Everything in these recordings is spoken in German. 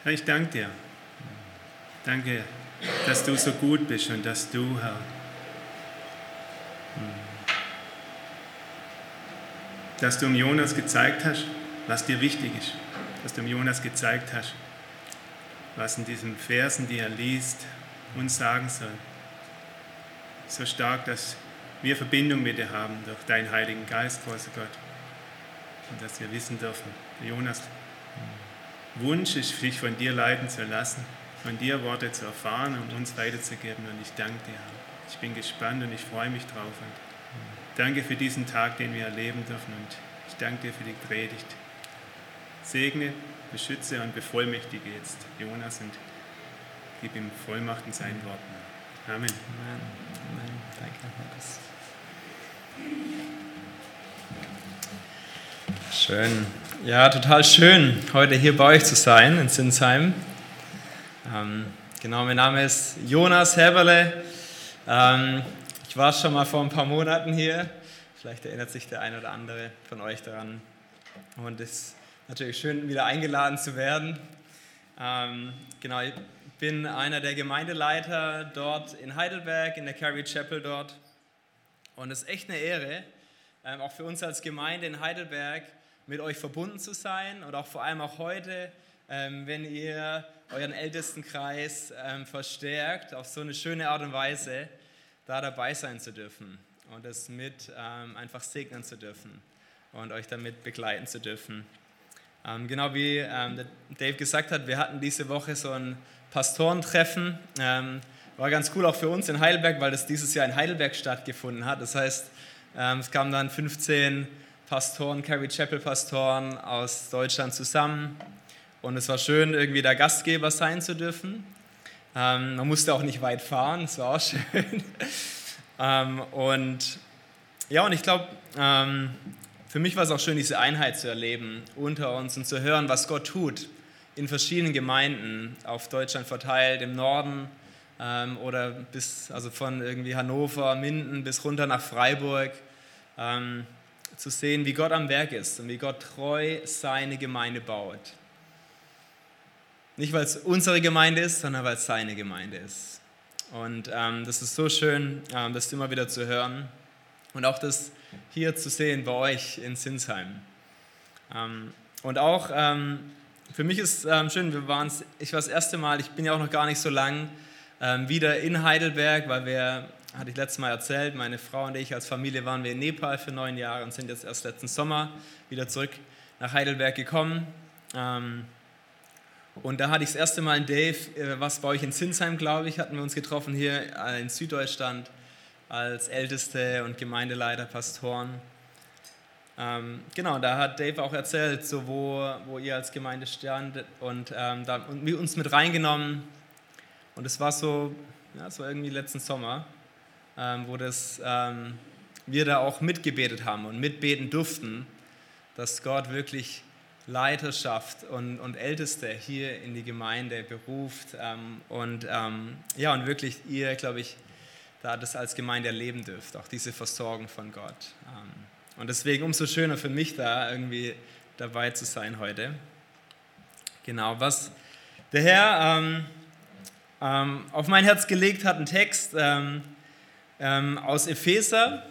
Herr, ich danke dir. Danke, dass du so gut bist und dass du, Herr, dass du dem Jonas gezeigt hast, was dir wichtig ist. Dass du dem Jonas gezeigt hast, was in diesen Versen, die er liest, uns sagen soll. So stark, dass wir Verbindung mit dir haben durch deinen Heiligen Geist, großer Gott. Und dass wir wissen dürfen, der Jonas Wunsch ist, sich von dir leiten zu lassen, von dir Worte zu erfahren und uns weiterzugeben. Und ich danke dir, Herr. Ich bin gespannt und ich freue mich drauf. Und danke für diesen Tag, den wir erleben dürfen. Und ich danke dir für die Predigt. Segne, beschütze und bevollmächtige jetzt Jonas und gib ihm Vollmacht in seinen Worten. Amen. Amen. Amen. Danke, Markus. Schön. Ja, total schön, heute hier bei euch zu sein in Sinsheim. Genau, mein Name ist Jonas Heberle. Ich war schon mal vor ein paar Monaten hier. Vielleicht erinnert sich der ein oder andere von euch daran. Und es ist natürlich schön, wieder eingeladen zu werden. Genau, ich bin einer der Gemeindeleiter dort in Heidelberg, in der Calvary Chapel dort. Und es ist echt eine Ehre, auch für uns als Gemeinde in Heidelberg, mit euch verbunden zu sein und auch vor allem auch heute, wenn ihr euren Ältestenkreis verstärkt, auf so eine schöne Art und Weise, da dabei sein zu dürfen und es mit einfach segnen zu dürfen und euch damit begleiten zu dürfen. Genau wie Dave gesagt hat, wir hatten diese Woche so ein Pastorentreffen, war ganz cool auch für uns in Heidelberg, weil das dieses Jahr in Heidelberg stattgefunden hat. Das heißt, es kamen dann 15 Pastoren, Calvary Chapel Pastoren aus Deutschland zusammen und es war schön, irgendwie der Gastgeber sein zu dürfen. Man musste auch nicht weit fahren, das war auch schön. Und ich glaube, für mich war es auch schön, diese Einheit zu erleben unter uns und zu hören, was Gott tut in verschiedenen Gemeinden auf Deutschland verteilt, im Norden oder also von irgendwie Hannover, Minden bis runter nach Freiburg. Zu sehen, wie Gott am Werk ist und wie Gott treu seine Gemeinde baut. Nicht, weil es unsere Gemeinde ist, sondern weil es seine Gemeinde ist. Und das ist so schön, das immer wieder zu hören und auch das hier zu sehen bei euch in Sinsheim. Und auch für mich ist schön, ich war das erste Mal, ich bin ja auch noch gar nicht so lang, wieder in Heidelberg, weil hatte ich letztes Mal erzählt, meine Frau und ich als Familie waren wir in Nepal für 9 Jahre und sind jetzt erst letzten Sommer wieder zurück nach Heidelberg gekommen. Und da hatte ich das erste Mal in Dave, was bei euch in Sinsheim, glaube ich, hatten wir uns getroffen hier in Süddeutschland als Älteste und Gemeindeleiter, Pastoren. Genau, da hat Dave auch erzählt, so wo ihr als Gemeinde standet und uns mit reingenommen. Und es war so, es war irgendwie letzten Sommer, wo wir da auch mitgebetet haben und mitbeten durften, dass Gott wirklich Leiterschaft und Älteste hier in die Gemeinde beruft und wirklich ihr, glaube ich, da das als Gemeinde erleben dürft, auch diese Versorgung von Gott. Und deswegen umso schöner für mich da irgendwie dabei zu sein heute. Genau, was der Herr auf mein Herz gelegt hat, ein Text aus Epheser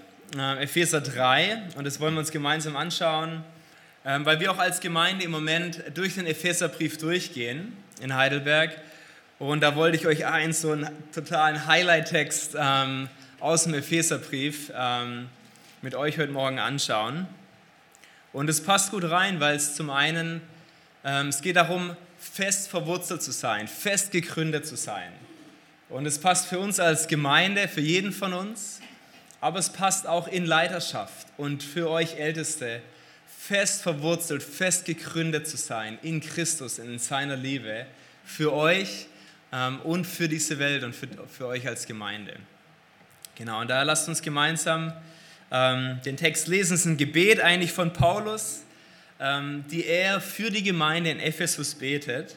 3, und das wollen wir uns gemeinsam anschauen, weil wir auch als Gemeinde im Moment durch den Epheserbrief durchgehen in Heidelberg, und da wollte ich euch so einen totalen Highlight-Text aus dem Epheserbrief mit euch heute Morgen anschauen, und es passt gut rein, weil es zum einen, es geht darum, fest verwurzelt zu sein, fest gegründet zu sein. Und es passt für uns als Gemeinde, für jeden von uns, aber es passt auch in Leiterschaft und für euch Älteste, fest verwurzelt, fest gegründet zu sein in Christus, in seiner Liebe, für euch und für diese Welt und für euch als Gemeinde. Genau, und da lasst uns gemeinsam den Text lesen. Es ist ein Gebet eigentlich von Paulus, die er für die Gemeinde in Ephesus betet,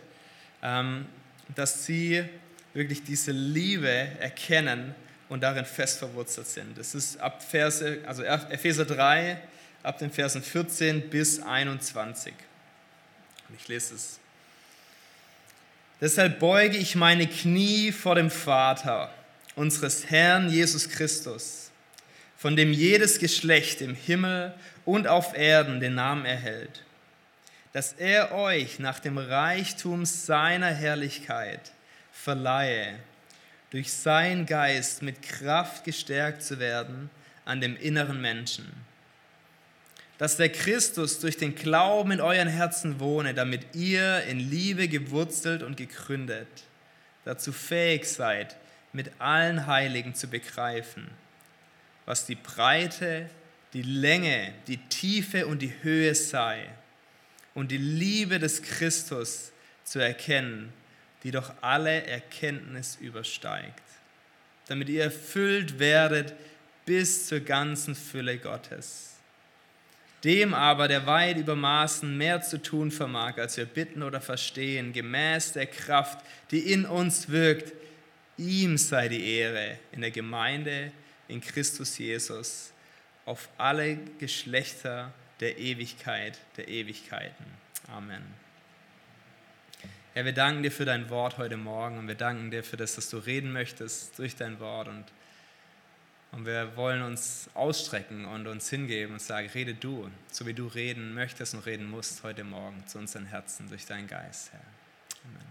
dass sie wirklich diese Liebe erkennen und darin fest verwurzelt sind. Das ist ab Epheser 3, ab den Versen 14 bis 21. Ich lese es. Deshalb beuge ich meine Knie vor dem Vater, unseres Herrn Jesus Christus, von dem jedes Geschlecht im Himmel und auf Erden den Namen erhält, dass er euch nach dem Reichtum seiner Herrlichkeit verleihe, durch seinen Geist mit Kraft gestärkt zu werden an dem inneren Menschen. Dass der Christus durch den Glauben in euren Herzen wohne, damit ihr in Liebe gewurzelt und gegründet dazu fähig seid, mit allen Heiligen zu begreifen, was die Breite, die Länge, die Tiefe und die Höhe sei, und die Liebe des Christus zu erkennen, die doch alle Erkenntnis übersteigt, damit ihr erfüllt werdet bis zur ganzen Fülle Gottes. Dem aber, der weit über Maßen mehr zu tun vermag, als wir bitten oder verstehen, gemäß der Kraft, die in uns wirkt, ihm sei die Ehre in der Gemeinde in Christus Jesus auf alle Geschlechter der Ewigkeit der Ewigkeiten. Amen. Herr, wir danken dir für dein Wort heute Morgen und wir danken dir für das, dass du reden möchtest durch dein Wort und wir wollen uns ausstrecken und uns hingeben und sagen, rede du, so wie du reden möchtest und reden musst heute Morgen zu unseren Herzen durch deinen Geist, Herr. Amen.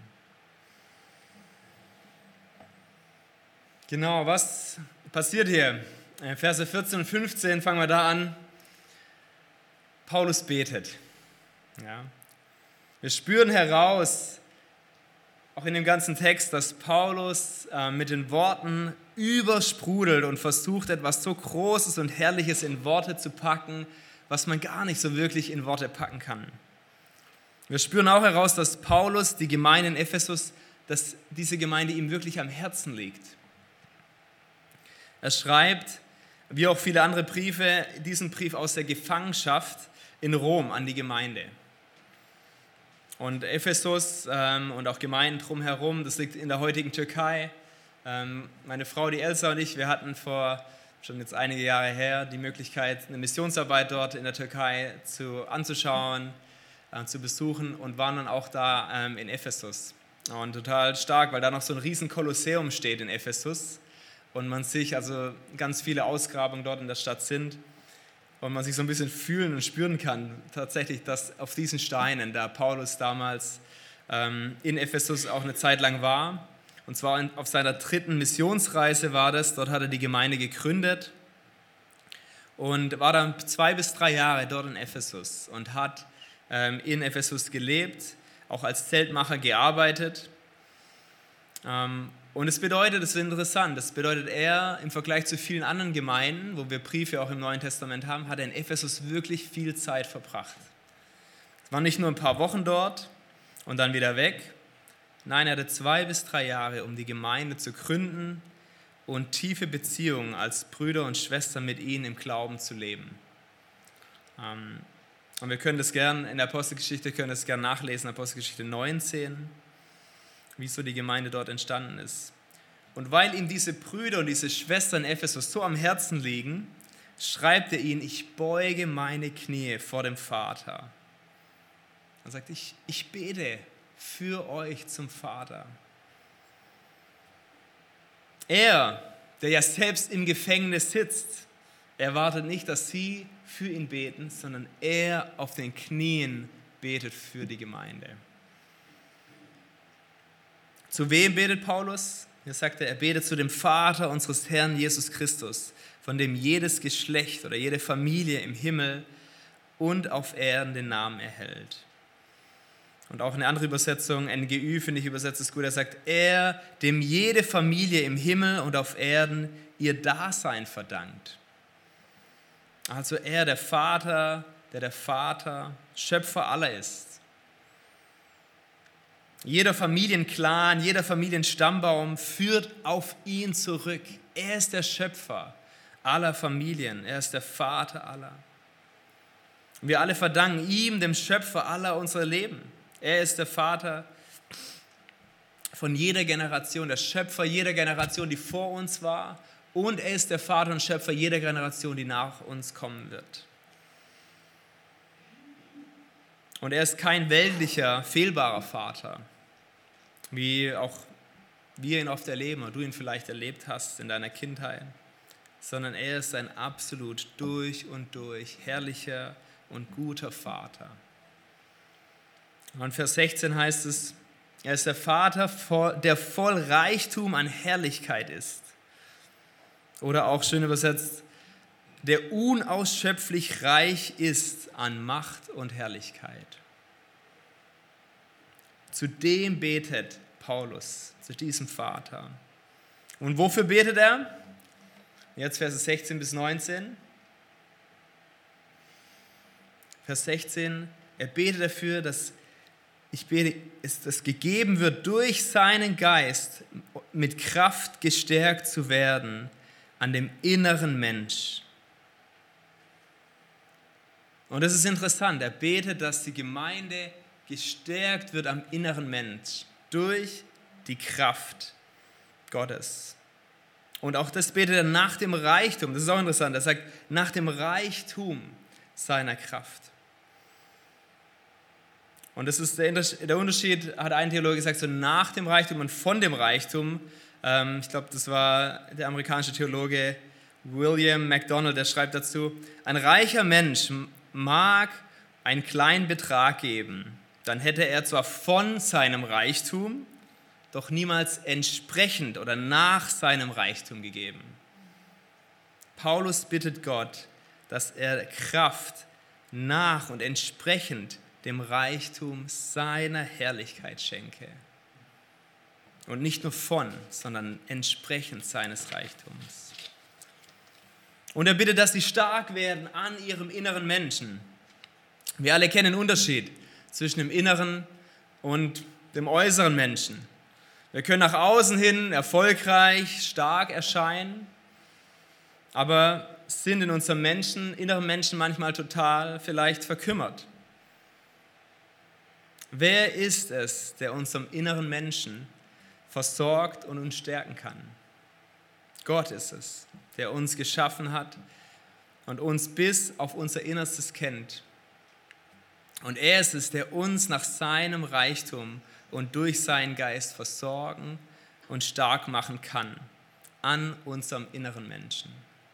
Genau, was passiert hier? Verse 14 und 15 fangen wir da an. Paulus betet. Ja. Wir spüren heraus, auch in dem ganzen Text, dass Paulus mit den Worten übersprudelt und versucht, etwas so Großes und Herrliches in Worte zu packen, was man gar nicht so wirklich in Worte packen kann. Wir spüren auch heraus, dass Paulus die Gemeinde in Ephesus, dass diese Gemeinde ihm wirklich am Herzen liegt. Er schreibt, wie auch viele andere Briefe, diesen Brief aus der Gefangenschaft in Rom an die Gemeinde. Und Ephesus und auch Gemeinden drumherum, das liegt in der heutigen Türkei. Meine Frau, die Elsa und ich, wir hatten vor schon jetzt einige Jahre her die Möglichkeit, eine Missionsarbeit dort in der Türkei anzuschauen, zu besuchen und waren dann auch da in Ephesus. Und total stark, weil da noch so ein riesen Kolosseum steht in Ephesus und man sich, also ganz viele Ausgrabungen dort in der Stadt sind. Und man sich so ein bisschen fühlen und spüren kann, tatsächlich, dass auf diesen Steinen, da Paulus damals in Ephesus auch eine Zeit lang war, und zwar auf seiner 3. Missionsreise war das, dort hat er die Gemeinde gegründet und war dann 2 bis 3 Jahre dort in Ephesus und hat in Ephesus gelebt, auch als Zeltmacher gearbeitet. Und es bedeutet, das ist interessant, das bedeutet, er im Vergleich zu vielen anderen Gemeinden, wo wir Briefe auch im Neuen Testament haben, hat er in Ephesus wirklich viel Zeit verbracht. Es waren nicht nur ein paar Wochen dort und dann wieder weg. Nein, er hatte 2 bis 3 Jahre, um die Gemeinde zu gründen und tiefe Beziehungen als Brüder und Schwestern mit ihnen im Glauben zu leben. Und wir können das gerne in der Apostelgeschichte, nachlesen, Apostelgeschichte 19, wie so die Gemeinde dort entstanden ist. Und weil ihm diese Brüder und diese Schwestern in Ephesus so am Herzen liegen, schreibt er ihnen, ich beuge meine Knie vor dem Vater. Er sagt, ich bete für euch zum Vater. Er, der ja selbst im Gefängnis sitzt, erwartet nicht, dass sie für ihn beten, sondern er auf den Knien betet für die Gemeinde. Zu wem betet Paulus? Hier sagt er betet zu dem Vater unseres Herrn Jesus Christus, von dem jedes Geschlecht oder jede Familie im Himmel und auf Erden den Namen erhält. Und auch eine andere Übersetzung, NGÜ, finde ich, übersetzt es gut. Er sagt, er, dem jede Familie im Himmel und auf Erden ihr Dasein verdankt. Also er, der Vater, der Vater, Schöpfer aller ist. Jeder Familienclan, jeder Familienstammbaum führt auf ihn zurück. Er ist der Schöpfer aller Familien. Er ist der Vater aller. Wir alle verdanken ihm, dem Schöpfer aller unser Leben. Er ist der Vater von jeder Generation, der Schöpfer jeder Generation, die vor uns war. Und er ist der Vater und Schöpfer jeder Generation, die nach uns kommen wird. Und er ist kein weltlicher, fehlbarer Vater. wie auch wir ihn oft erleben oder du ihn vielleicht erlebt hast in deiner Kindheit, sondern er ist ein absolut durch und durch herrlicher und guter Vater. Und Vers 16 heißt es, er ist der Vater, der voll Reichtum an Herrlichkeit ist. Oder auch schön übersetzt, der unausschöpflich reich ist an Macht und Herrlichkeit. Zu dem betet Paulus, zu diesem Vater. Und wofür betet er? Jetzt Verse 16 bis 19. Vers 16, er betet dafür, dass es gegeben wird, durch seinen Geist mit Kraft gestärkt zu werden an dem inneren Mensch. Und das ist interessant, er betet, dass die Gemeinde gestärkt wird am inneren Mensch durch die Kraft Gottes. Und auch das betet er nach dem Reichtum, das ist auch interessant, er sagt, nach dem Reichtum seiner Kraft. Und das ist der Unterschied, hat ein Theologe gesagt, so nach dem Reichtum und von dem Reichtum. Ich glaube, das war der amerikanische Theologe William MacDonald, der schreibt dazu, ein reicher Mensch mag einen kleinen Betrag geben, dann hätte er zwar von seinem Reichtum, doch niemals entsprechend oder nach seinem Reichtum gegeben. Paulus bittet Gott, dass er Kraft nach und entsprechend dem Reichtum seiner Herrlichkeit schenke. Und nicht nur von, sondern entsprechend seines Reichtums. Und er bittet, dass sie stark werden an ihrem inneren Menschen. Wir alle kennen den Unterschied zwischen dem inneren und dem äußeren Menschen. Wir können nach außen hin erfolgreich, stark erscheinen, aber sind in unserem inneren Menschen manchmal total vielleicht verkümmert. Wer ist es, der unserem inneren Menschen versorgt und uns stärken kann? Gott ist es, der uns geschaffen hat und uns bis auf unser Innerstes kennt. Und er ist es, der uns nach seinem Reichtum und durch seinen Geist versorgen und stark machen kann an unserem inneren Menschen.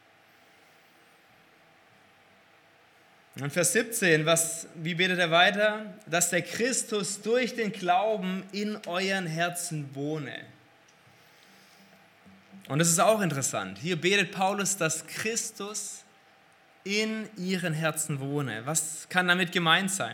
Und Vers 17, wie betet er weiter? Dass der Christus durch den Glauben in euren Herzen wohne. Und das ist auch interessant. Hier betet Paulus, dass Christus in ihren Herzen wohne. Was kann damit gemeint sein?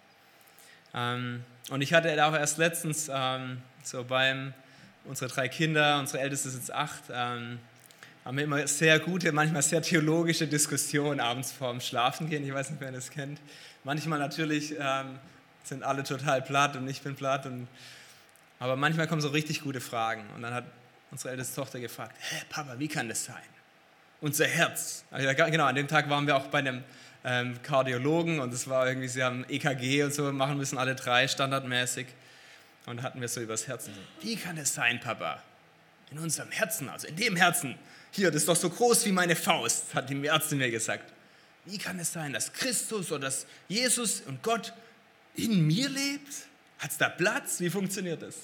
Und ich hatte auch erst letztens unsere 3 Kinder, unsere Älteste ist jetzt 8, haben wir immer sehr gute, manchmal sehr theologische Diskussionen abends vorm Schlafengehen. Ich weiß nicht, wer das kennt. Manchmal natürlich sind alle total platt und ich bin platt. Aber manchmal kommen so richtig gute Fragen. Und dann hat unsere älteste Tochter gefragt, Papa, wie kann das sein? Unser Herz. Also, genau, an dem Tag waren wir auch bei einem Kardiologen und es war irgendwie, sie haben EKG und so machen müssen, alle 3 standardmäßig. Und da hatten wir so übers Herzen. Wie kann das sein, Papa? In unserem Herzen, also in dem Herzen. Hier, das ist doch so groß wie meine Faust, hat die Ärztin mir gesagt. Wie kann es sein, dass Christus oder dass Jesus und Gott in mir lebt? Hat es da Platz? Wie funktioniert das?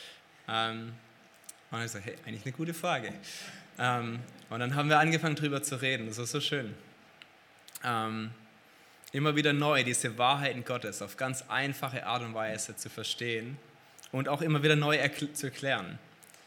Und ich so, hey, eigentlich eine gute Frage. Und dann haben wir angefangen, darüber zu reden. Das ist so schön. Immer wieder neu diese Wahrheiten Gottes auf ganz einfache Art und Weise zu verstehen und auch immer wieder neu zu erklären.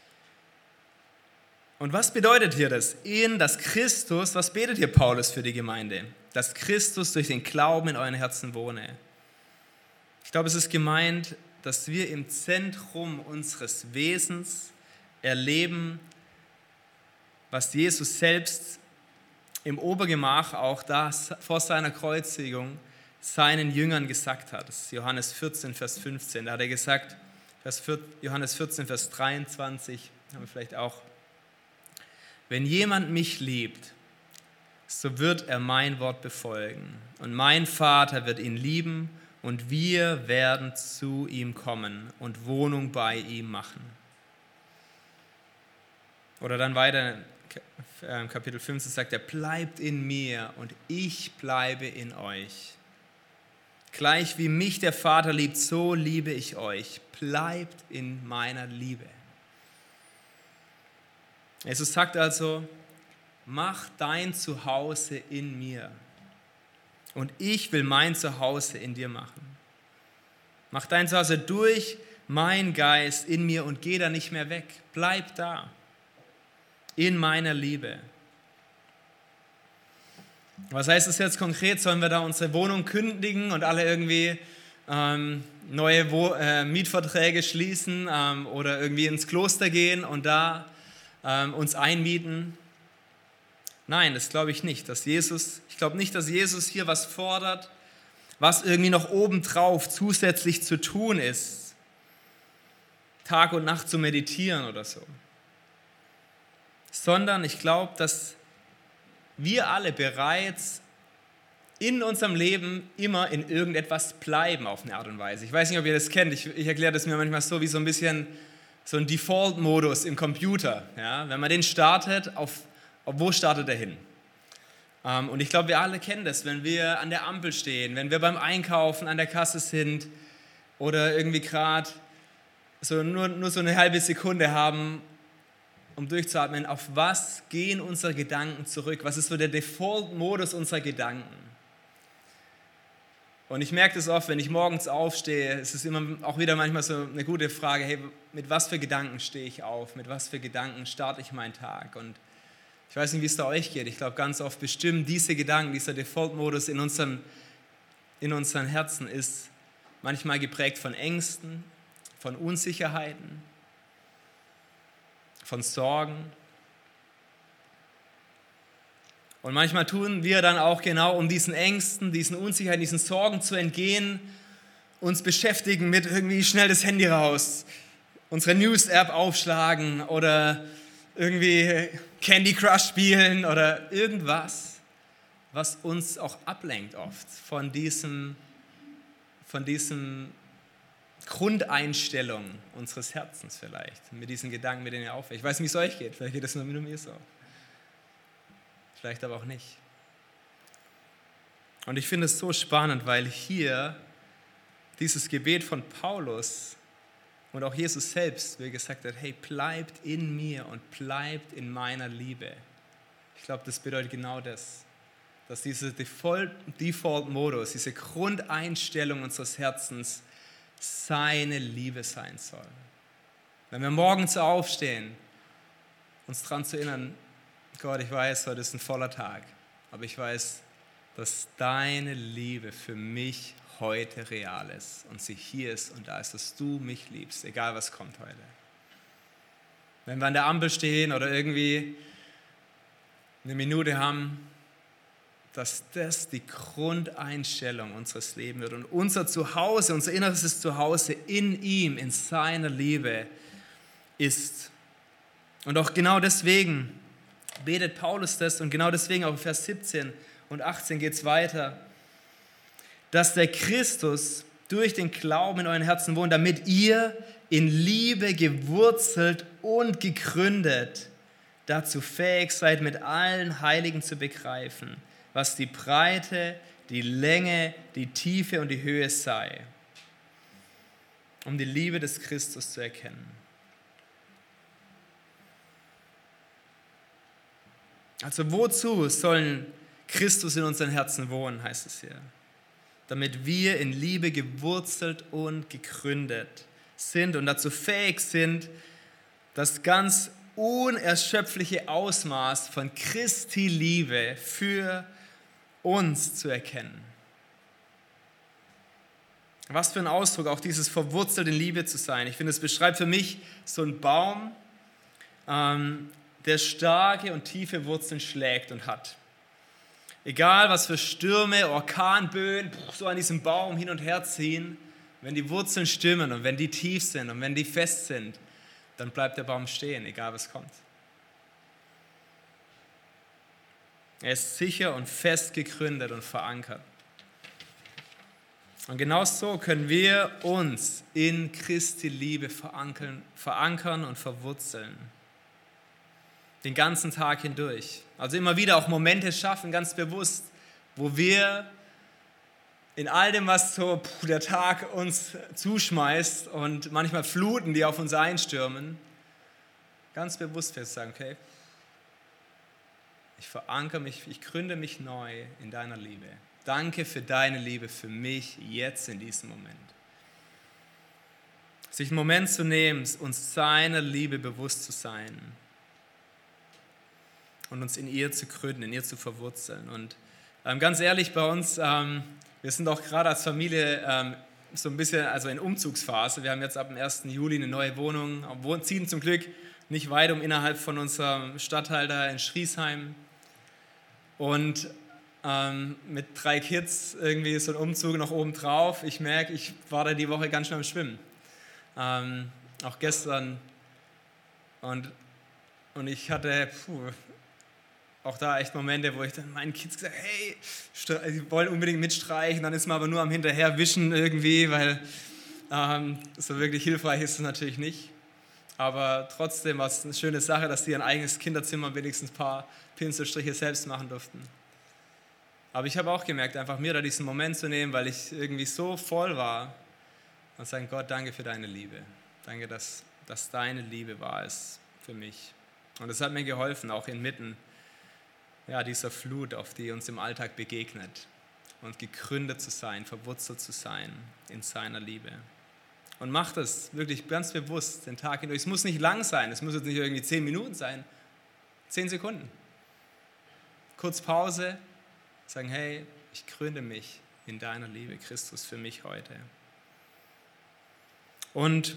Und was bedeutet hier das? Dass Christus, was betet hier Paulus für die Gemeinde? Dass Christus durch den Glauben in euren Herzen wohne. Ich glaube, es ist gemeint, dass wir im Zentrum unseres Wesens erleben, was Jesus selbst im Obergemach auch da vor seiner Kreuzigung seinen Jüngern gesagt hat. Das ist Johannes 14, Vers 15. Da hat er gesagt, Johannes 14, Vers 23, haben wir vielleicht auch, wenn jemand mich liebt, so wird er mein Wort befolgen. Und mein Vater wird ihn lieben und wir werden zu ihm kommen und Wohnung bei ihm machen. Oder dann weiter, Kapitel 15 sagt er, bleibt in mir und ich bleibe in euch. Gleich wie mich der Vater liebt, so liebe ich euch. Bleibt in meiner Liebe. Jesus sagt also, mach dein Zuhause in mir. Und ich will mein Zuhause in dir machen. Mach dein Zuhause durch meinen Geist in mir und geh da nicht mehr weg. Bleib da. In meiner Liebe. Was heißt das jetzt konkret? Sollen wir da unsere Wohnung kündigen und alle irgendwie neue Mietverträge schließen oder irgendwie ins Kloster gehen und da uns einmieten? Nein, das glaube ich nicht. Ich glaube nicht, dass Jesus hier was fordert, was irgendwie noch obendrauf zusätzlich zu tun ist. Tag und Nacht zu meditieren oder so. Sondern ich glaube, dass wir alle bereits in unserem Leben immer in irgendetwas bleiben auf eine Art und Weise. Ich weiß nicht, ob ihr das kennt. Ich erkläre das mir manchmal so wie so ein bisschen so ein Default-Modus im Computer. Ja? Wenn man den startet, wo startet er hin? Und ich glaube, wir alle kennen das, wenn wir an der Ampel stehen, wenn wir beim Einkaufen an der Kasse sind oder irgendwie gerade so nur so eine halbe Sekunde haben, um durchzuatmen, auf was gehen unsere Gedanken zurück? Was ist so der Default-Modus unserer Gedanken? Und ich merke das oft, wenn ich morgens aufstehe, es ist immer auch wieder manchmal so eine gute Frage, hey, mit was für Gedanken stehe ich auf? Mit was für Gedanken starte ich meinen Tag? Und ich weiß nicht, wie es da euch geht. Ich glaube, ganz oft bestimmen diese Gedanken, dieser Default-Modus in unseren Herzen ist manchmal geprägt von Ängsten, von Unsicherheiten, von Sorgen. Und manchmal tun wir dann auch genau, um diesen Ängsten, diesen Unsicherheiten, diesen Sorgen zu entgehen, uns beschäftigen mit irgendwie schnell das Handy raus, unsere News-App aufschlagen oder irgendwie Candy Crush spielen oder irgendwas, was uns auch ablenkt oft von diesem Grundeinstellung unseres Herzens vielleicht, mit diesen Gedanken, mit denen ihr aufwacht. Ich weiß nicht, wie es euch geht, vielleicht geht es nur mir so. Vielleicht aber auch nicht. Und ich finde es so spannend, weil hier dieses Gebet von Paulus und auch Jesus selbst, wie er gesagt hat, hey, bleibt in mir und bleibt in meiner Liebe. Ich glaube, das bedeutet genau das, dass dieser Default-Modus, diese Grundeinstellung unseres Herzens seine Liebe sein soll. Wenn wir morgens aufstehen, uns daran zu erinnern, Gott, ich weiß, heute ist ein voller Tag, aber ich weiß, dass deine Liebe für mich heute real ist und sie hier ist und da ist, dass du mich liebst, egal was kommt heute. Wenn wir an der Ampel stehen oder irgendwie eine Minute haben, dass das die Grundeinstellung unseres Lebens wird und unser Zuhause, unser inneres Zuhause in ihm, in seiner Liebe ist. Und auch genau deswegen betet Paulus das und genau deswegen auch in Vers 17 und 18 geht es weiter, dass der Christus durch den Glauben in euren Herzen wohnt, damit ihr in Liebe gewurzelt und gegründet dazu fähig seid, mit allen Heiligen zu begreifen, was die Breite, die Länge, die Tiefe und die Höhe sei, um die Liebe des Christus zu erkennen. Also wozu sollen Christus in unseren Herzen wohnen, heißt es hier? Damit wir in Liebe gewurzelt und gegründet sind und dazu fähig sind, das ganz unerschöpfliche Ausmaß von Christi Liebe für uns zu erkennen. Was für ein Ausdruck, auch dieses verwurzelt in Liebe zu sein. Ich finde, es beschreibt für mich so einen Baum, der starke und tiefe Wurzeln schlägt und hat. Egal, was für Stürme, Orkanböen so an diesem Baum hin und her ziehen, wenn die Wurzeln stimmen und wenn die tief sind und wenn die fest sind, dann bleibt der Baum stehen, egal was kommt. Er ist sicher und fest gegründet und verankert. Und genau so können wir uns in Christi Liebe verankern und verwurzeln. Den ganzen Tag hindurch. Also immer wieder auch Momente schaffen, ganz bewusst, wo wir in all dem, was so der Tag uns zuschmeißt und manchmal Fluten, die auf uns einstürmen, ganz bewusst fest sagen, okay, ich verankere mich, ich gründe mich neu in deiner Liebe. Danke für deine Liebe für mich jetzt in diesem Moment. Sich einen Moment zu nehmen, uns seiner Liebe bewusst zu sein und uns in ihr zu gründen, in ihr zu verwurzeln. Und ganz ehrlich, bei uns, wir sind auch gerade als Familie so ein bisschen also in Umzugsphase. Wir haben jetzt ab dem 1. Juli eine neue Wohnung, ziehen zum Glück nicht weit innerhalb von unserem Stadtteil da in Schriesheim. Und mit 3 Kids irgendwie so ein Umzug noch oben drauf. Ich merke, ich war da die Woche ganz schön am Schwimmen. Auch gestern. Und ich hatte auch da echt Momente, wo ich dann meinen Kids gesagt habe, hey, sie wollen unbedingt mitstreichen, dann ist man aber nur am Hinterherwischen irgendwie, weil so wirklich hilfreich ist es natürlich nicht. Aber trotzdem war es eine schöne Sache, dass die ein eigenes Kinderzimmer wenigstens ein paar Pinselstriche selbst machen durften. Aber ich habe auch gemerkt, einfach mir da diesen Moment zu nehmen, weil ich irgendwie so voll war und sagen, Gott, danke für deine Liebe. Danke, dass deine Liebe wahr ist für mich. Und das hat mir geholfen, auch inmitten dieser Flut, auf die uns im Alltag begegnet. Und gegründet zu sein, verwurzelt zu sein in seiner Liebe. Und mach das wirklich ganz bewusst den Tag hindurch. Es muss nicht lang sein, es muss jetzt nicht irgendwie 10 Minuten sein. 10 Sekunden. Kurz Pause, sagen, hey, ich gründe mich in deiner Liebe, Christus, für mich heute. Und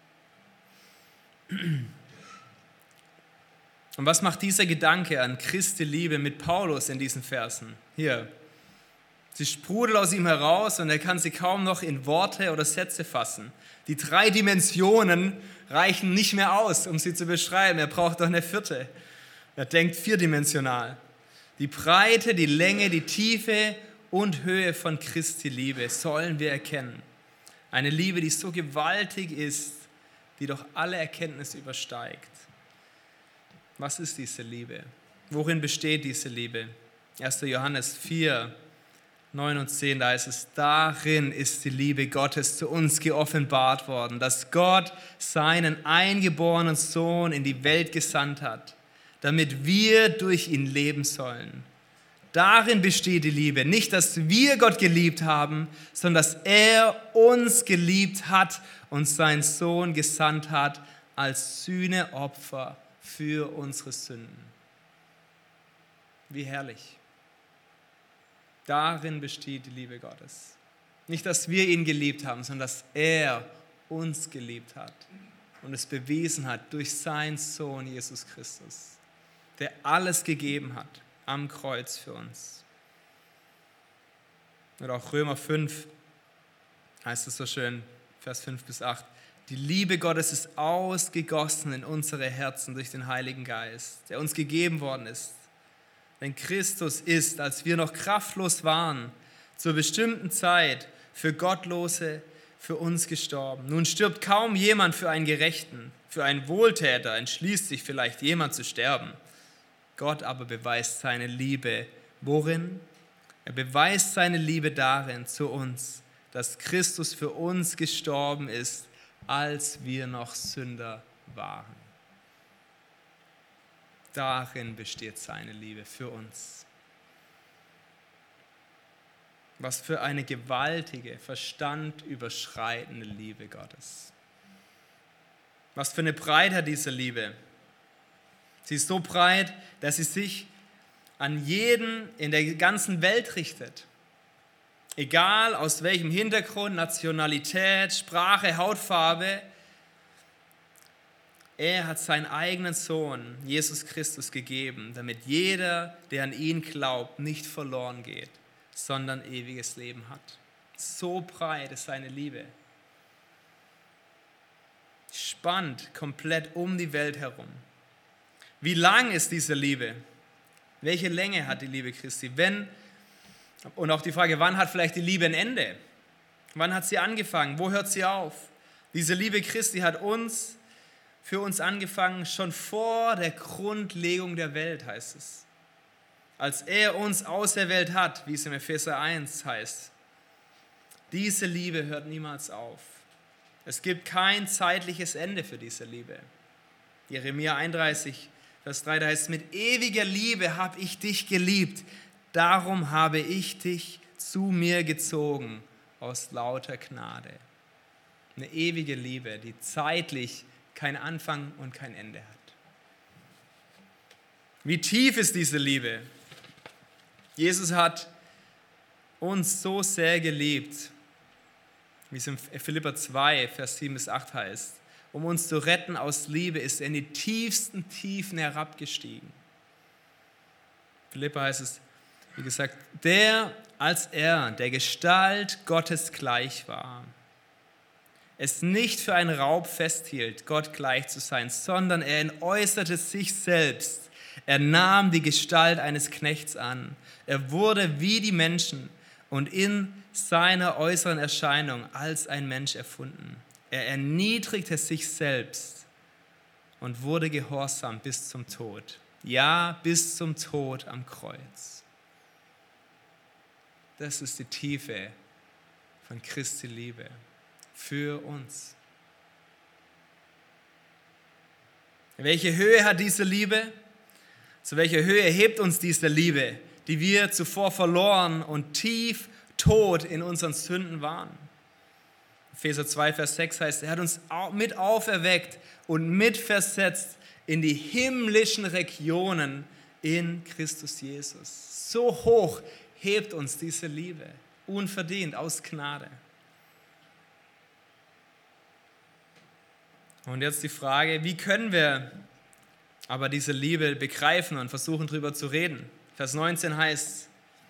was macht dieser Gedanke an Christi Liebe mit Paulus in diesen Versen? Hier, sie sprudelt aus ihm heraus und er kann sie kaum noch in Worte oder Sätze fassen. Die 3 Dimensionen reichen nicht mehr aus, um sie zu beschreiben. Er braucht noch eine 4. Er denkt 4-dimensional. Die Breite, die Länge, die Tiefe und Höhe von Christi Liebe sollen wir erkennen. Eine Liebe, die so gewaltig ist, die doch alle Erkenntnis übersteigt. Was ist diese Liebe? Worin besteht diese Liebe? 1. Johannes 4, 9 und 10, da heißt es, darin ist die Liebe Gottes zu uns geoffenbart worden, dass Gott seinen eingeborenen Sohn in die Welt gesandt hat, damit wir durch ihn leben sollen. Darin besteht die Liebe, nicht, dass wir Gott geliebt haben, sondern dass er uns geliebt hat und seinen Sohn gesandt hat als Sühneopfer für unsere Sünden. Wie herrlich. Darin besteht die Liebe Gottes. Nicht, dass wir ihn geliebt haben, sondern dass er uns geliebt hat und es bewiesen hat durch seinen Sohn Jesus Christus, der alles gegeben hat am Kreuz für uns. Oder auch Römer 5 heißt es so schön, Vers 5 bis 8. Die Liebe Gottes ist ausgegossen in unsere Herzen durch den Heiligen Geist, der uns gegeben worden ist. Denn Christus ist, als wir noch kraftlos waren, zur bestimmten Zeit für Gottlose, für uns gestorben. Nun stirbt kaum jemand für einen Gerechten, für einen Wohltäter entschließt sich vielleicht jemand zu sterben. Gott aber beweist seine Liebe. Worin? Er beweist seine Liebe darin zu uns, dass Christus für uns gestorben ist, als wir noch Sünder waren. Darin besteht seine Liebe für uns. Was für eine gewaltige, verstandüberschreitende Liebe Gottes. Was für eine Breite hat diese Liebe. Sie ist so breit, dass sie sich an jeden in der ganzen Welt richtet. Egal aus welchem Hintergrund, Nationalität, Sprache, Hautfarbe, er hat seinen eigenen Sohn, Jesus Christus, gegeben, damit jeder, der an ihn glaubt, nicht verloren geht, sondern ewiges Leben hat. So breit ist seine Liebe. Spannt komplett um die Welt herum. Wie lang ist diese Liebe? Welche Länge hat die Liebe Christi? Und auch die Frage, wann hat vielleicht die Liebe ein Ende? Wann hat sie angefangen? Wo hört sie auf? Diese Liebe Christi hat für uns angefangen, schon vor der Grundlegung der Welt, heißt es. Als er uns auserwählt hat, wie es im Epheser 1 heißt. Diese Liebe hört niemals auf. Es gibt kein zeitliches Ende für diese Liebe. Jeremia 31, Vers 3, da heißt es, mit ewiger Liebe habe ich dich geliebt, darum habe ich dich zu mir gezogen aus lauter Gnade. Eine ewige Liebe, die zeitlich keinen Anfang und kein Ende hat. Wie tief ist diese Liebe? Jesus hat uns so sehr geliebt, wie es in Philipper 2, Vers 7 bis 8 heißt. Um uns zu retten aus Liebe ist er in die tiefsten Tiefen herabgestiegen. Philipper heißt es, wie gesagt, der, als er der Gestalt Gottes gleich war, es nicht für einen Raub festhielt, Gott gleich zu sein, sondern er entäußerte sich selbst. Er nahm die Gestalt eines Knechts an. Er wurde wie die Menschen und in seiner äußeren Erscheinung als ein Mensch erfunden. Er erniedrigte sich selbst und wurde gehorsam bis zum Tod. Ja, bis zum Tod am Kreuz. Das ist die Tiefe von Christi Liebe für uns. Welche Höhe hat diese Liebe? Zu welcher Höhe hebt uns diese Liebe, die wir zuvor verloren und tief tot in unseren Sünden waren? Epheser 2, Vers 6 heißt, er hat uns mit auferweckt und mitversetzt in die himmlischen Regionen in Christus Jesus. So hoch hebt uns diese Liebe, unverdient, aus Gnade. Und jetzt die Frage, wie können wir aber diese Liebe begreifen und versuchen, darüber zu reden? Vers 19 heißt,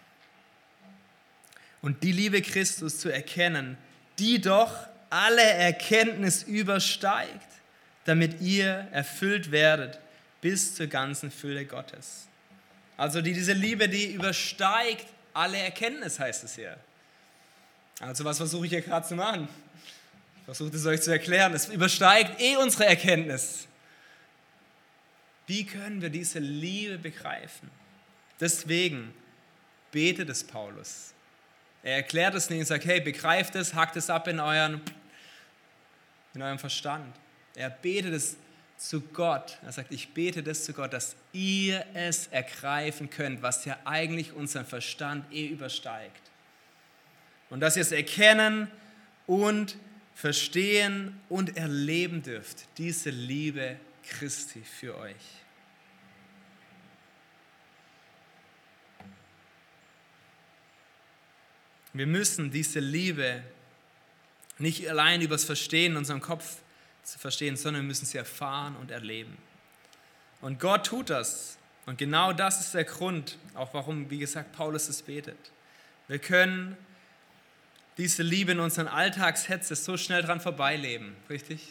und die Liebe Christus zu erkennen, die doch alle Erkenntnis übersteigt, damit ihr erfüllt werdet bis zur ganzen Fülle Gottes. Also diese Liebe, die übersteigt alle Erkenntnis, heißt es hier. Also was versuche ich hier gerade zu machen? Ich versuche es euch zu erklären. Es übersteigt unsere Erkenntnis. Wie können wir diese Liebe begreifen? Deswegen betet es Paulus. Er erklärt es nicht und sagt, hey, begreift es, hackt es ab in eurem Verstand. Er betet es zu Gott. Er sagt, ich bete das zu Gott, dass ihr es ergreifen könnt, was ja eigentlich unseren Verstand übersteigt. Und dass ihr es erkennen und verstehen und erleben dürft, diese Liebe Christi für euch. Wir müssen diese Liebe nicht allein übers Verstehen in unserem Kopf zu verstehen, sondern wir müssen sie erfahren und erleben. Und Gott tut das. Und genau das ist der Grund, auch warum, wie gesagt, Paulus es betet. Wir können diese Liebe in unseren Alltagshetze so schnell dran vorbeileben, richtig?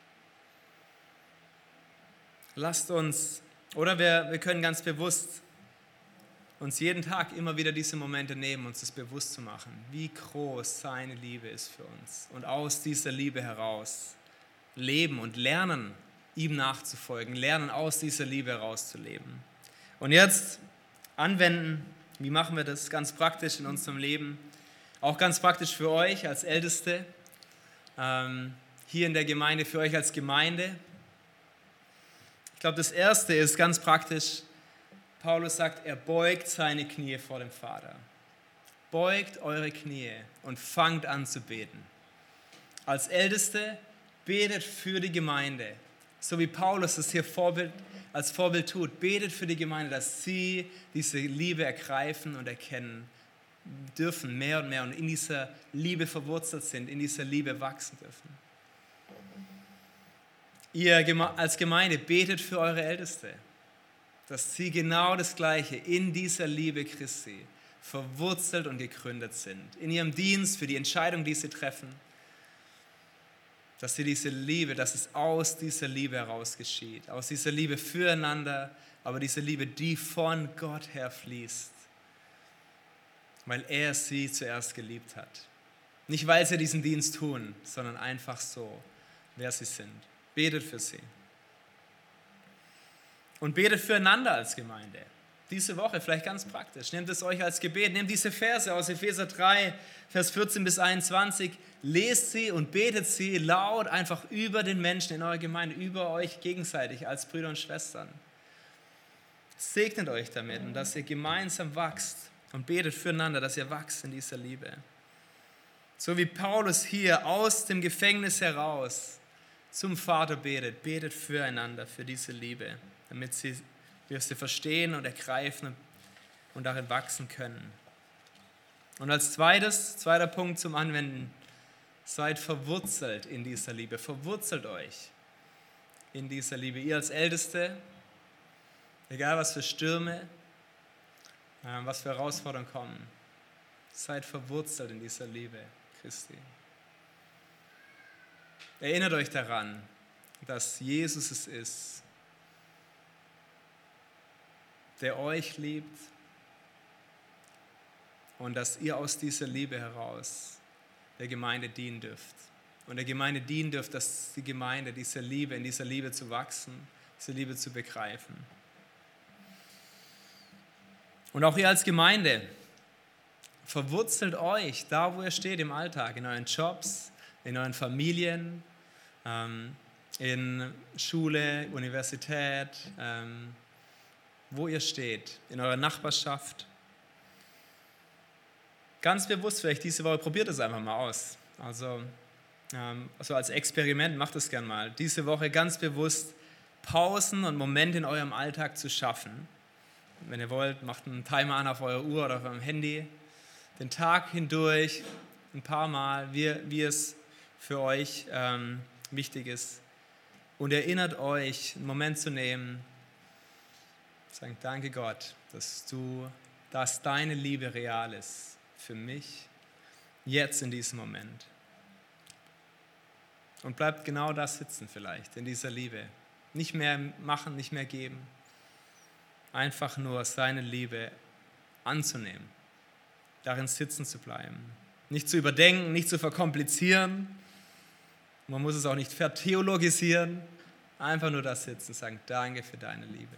Lasst uns, oder wir können ganz bewusst uns jeden Tag immer wieder diese Momente nehmen, uns das bewusst zu machen, wie groß seine Liebe ist für uns. Und aus dieser Liebe heraus leben und lernen, ihm nachzufolgen, lernen, aus dieser Liebe herauszuleben. Und jetzt anwenden, wie machen wir das ganz praktisch in unserem Leben? Auch ganz praktisch für euch als Älteste, hier in der Gemeinde, für euch als Gemeinde. Ich glaube, das Erste ist ganz praktisch, Paulus sagt, er beugt seine Knie vor dem Vater. Beugt eure Knie und fangt an zu beten. Als Älteste betet für die Gemeinde, so wie Paulus es hier als Vorbild tut. Betet für die Gemeinde, dass sie diese Liebe ergreifen und erkennen dürfen, mehr und mehr, und in dieser Liebe verwurzelt sind, in dieser Liebe wachsen dürfen. Ihr als Gemeinde betet für eure Älteste, dass sie genau das Gleiche in dieser Liebe Christi verwurzelt und gegründet sind. In ihrem Dienst, für die Entscheidung, die sie treffen, dass sie diese Liebe, dass es aus dieser Liebe heraus geschieht, aus dieser Liebe füreinander, aber diese Liebe, die von Gott her fließt, weil er sie zuerst geliebt hat. Nicht, weil sie diesen Dienst tun, sondern einfach so, wer sie sind. Betet für sie. Und betet füreinander als Gemeinde. diese Woche vielleicht ganz praktisch. Nehmt es euch als Gebet, nehmt diese Verse aus Epheser 3, Vers 14 bis 21, lest sie und betet sie laut einfach über den Menschen in eurer Gemeinde, über euch gegenseitig als Brüder und Schwestern. Segnet euch damit und dass ihr gemeinsam wachst und betet füreinander, dass ihr wachst in dieser Liebe. So wie Paulus hier aus dem Gefängnis heraus zum Vater betet, betet füreinander, für diese Liebe, damit wir sie verstehen und ergreifen und darin wachsen können. Und als zweiter Punkt zum Anwenden, seid verwurzelt in dieser Liebe, verwurzelt euch in dieser Liebe. Ihr als Älteste, egal was für Stürme, was für Herausforderungen kommen, seid verwurzelt in dieser Liebe Christi. Erinnert euch daran, dass Jesus es ist, der euch liebt und dass ihr aus dieser Liebe heraus der Gemeinde dienen dürft. Und der Gemeinde dienen dürft, dass die Gemeinde in dieser Liebe zu wachsen, diese Liebe zu begreifen. Und auch ihr als Gemeinde, verwurzelt euch da, wo ihr steht im Alltag, in euren Jobs, in euren Familien, in Schule, Universität, wo ihr steht, in eurer Nachbarschaft. Ganz bewusst vielleicht diese Woche, probiert es einfach mal aus. Also als Experiment, macht es gern mal. Diese Woche ganz bewusst Pausen und Momente in eurem Alltag zu schaffen. Wenn ihr wollt, macht einen Timer an auf eurer Uhr oder auf eurem Handy. Den Tag hindurch ein paar Mal, wie es für euch wichtig ist. Und erinnert euch, einen Moment zu nehmen, sagen, danke Gott, dass deine Liebe real ist für mich, jetzt in diesem Moment. Und bleibt genau da sitzen vielleicht, in dieser Liebe. Nicht mehr machen, nicht mehr geben. Einfach nur seine Liebe anzunehmen, darin sitzen zu bleiben. Nicht zu überdenken, nicht zu verkomplizieren. Man muss es auch nicht vertheologisieren. Einfach nur da sitzen, sagen, danke für deine Liebe.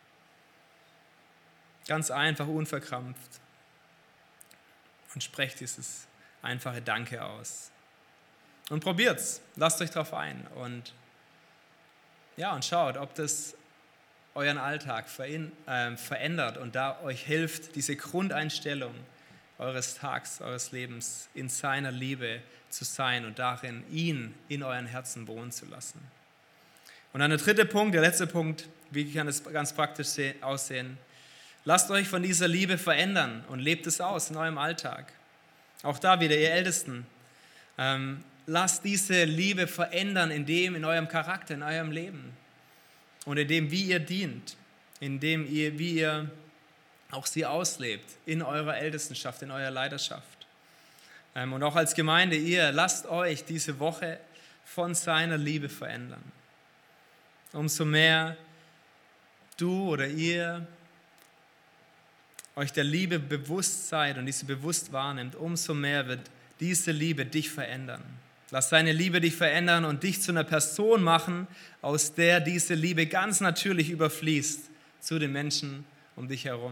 Ganz einfach, unverkrampft. Und sprecht dieses einfache Danke aus. Und probiert's. Lasst euch darauf ein. Und schaut, ob das euren Alltag verändert und da euch hilft, diese Grundeinstellung eures Tags, eures Lebens in seiner Liebe zu sein und darin ihn in euren Herzen wohnen zu lassen. Und dann der letzte Punkt, wie kann es ganz praktisch aussehen? Lasst euch von dieser Liebe verändern und lebt es aus in eurem Alltag. Auch da wieder, ihr Ältesten, lasst diese Liebe verändern in eurem Charakter, in eurem Leben und in dem, wie ihr dient, wie ihr auch sie auslebt in eurer Ältestenschaft, in eurer Leiterschaft. Und auch als Gemeinde, ihr lasst euch diese Woche von seiner Liebe verändern. Umso mehr du oder ihr euch der Liebe bewusst seid und diese bewusst wahrnimmt, umso mehr wird diese Liebe dich verändern. Lass seine Liebe dich verändern und dich zu einer Person machen, aus der diese Liebe ganz natürlich überfließt zu den Menschen um dich herum.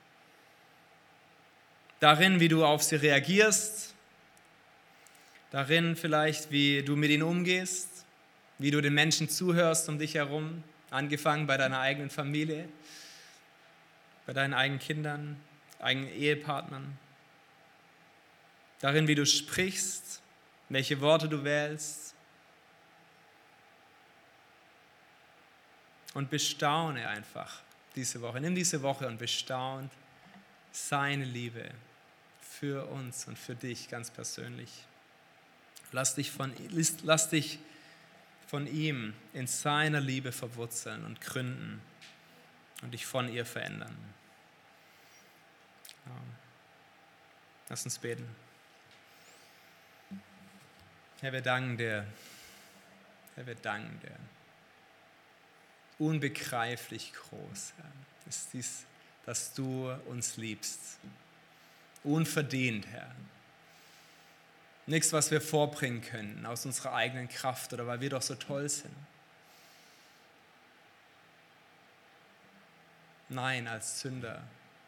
Darin, wie du auf sie reagierst, darin vielleicht, wie du mit ihnen umgehst, wie du den Menschen zuhörst um dich herum, angefangen bei deiner eigenen Familie, bei deinen eigenen Kindern, eigenen Ehepartnern. Darin, wie du sprichst, welche Worte du wählst. Und bestaune einfach diese Woche. Nimm diese Woche und bestaune seine Liebe für uns und für dich ganz persönlich. Lass dich von ihm in seiner Liebe verwurzeln und gründen und dich von ihr verändern. Ja. Lass uns beten. Herr, wir danken dir. Herr, wir danken dir. Unbegreiflich groß, Herr, ist dies, dass du uns liebst. Unverdient, Herr. Nichts, was wir vorbringen können aus unserer eigenen Kraft oder weil wir doch so toll sind. Nein, als Sünder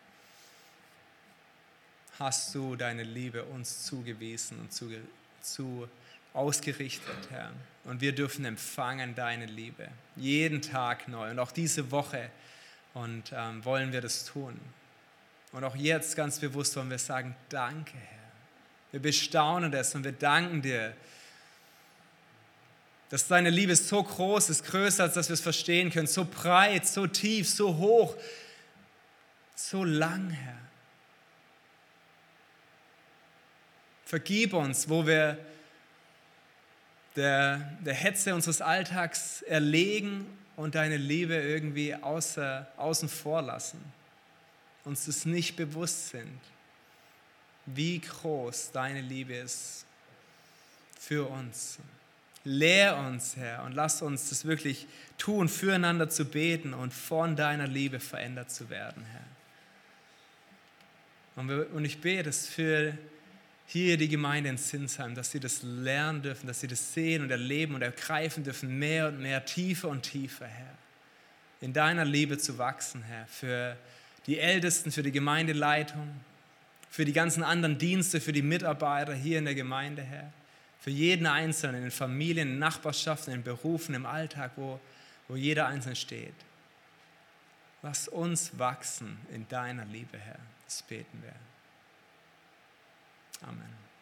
hast du deine Liebe uns zugewiesen und ausgerichtet, Herr. Und wir dürfen empfangen deine Liebe, jeden Tag neu und auch diese Woche. Und wollen wir das tun. Und auch jetzt ganz bewusst wollen wir sagen, danke, Herr. Wir bestaunen das und wir danken dir, dass deine Liebe so groß ist, größer als dass wir es verstehen können, so breit, so tief, so hoch, so lang, Herr. Vergib uns, wo wir der Hetze unseres Alltags erlegen und deine Liebe irgendwie außen vor lassen. Uns das nicht bewusst sind, wie groß deine Liebe ist für uns. Lehr uns, Herr, und lass uns das wirklich tun, füreinander zu beten und von deiner Liebe verändert zu werden, Herr. Und ich bete es für hier die Gemeinde in Sinsheim, dass sie das lernen dürfen, dass sie das sehen und erleben und ergreifen dürfen, mehr und mehr, tiefer und tiefer, Herr. In deiner Liebe zu wachsen, Herr, für die Ältesten, für die Gemeindeleitung, für die ganzen anderen Dienste, für die Mitarbeiter hier in der Gemeinde, Herr. Für jeden Einzelnen, in den Familien, in den Nachbarschaften, in den Berufen, im Alltag, wo jeder Einzelne steht. Lass uns wachsen in deiner Liebe, Herr. Das beten wir. Amen.